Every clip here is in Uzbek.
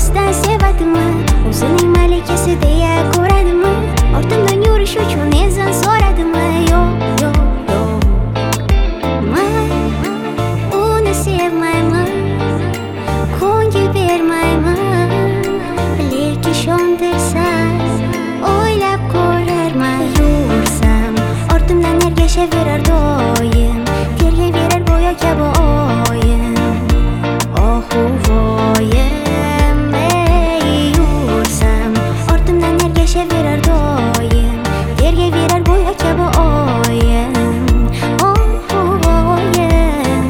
orqasidan sevadimi, o'zining malikasi deya ko'radimi, ortimdan yurish uchun izn so'radimi? Yo'q, yo'q, yo'q. Men uni sevmayman, ko'ngil bermayman, lekin ishontirsan o'ylab ko'rarman. Yursam ortimdan ergashaverar doim, tergayverar go'yo kabi oyim. Oh voyim, yursam ortimdan ergashaverar doim, tergayverar go'yo kabi oyim. Oh voyim.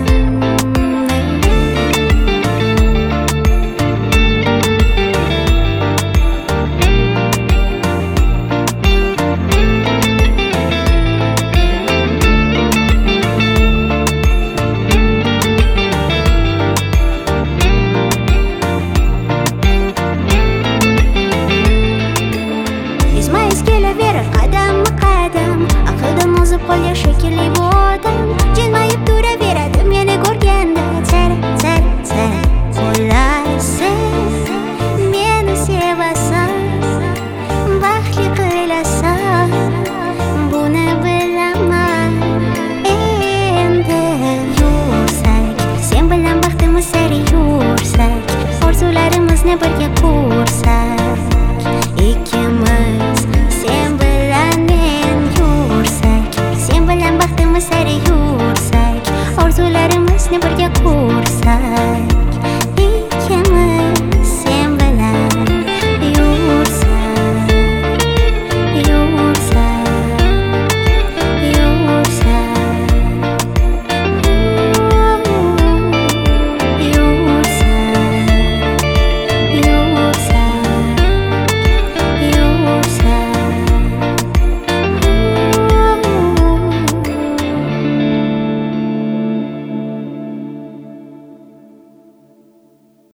Izma-iz kelaverar qadamma-qadam, aqldan ozib qolgan shekilli bu odam. Jilmayib turaveradi meni ko'rganda, sara qo'llasan, meni sevasan, baxtli qilasan, buni bilaman. Endi yursak, sen bilan baxtimiz sari yursak, orzularimizni birga qursak.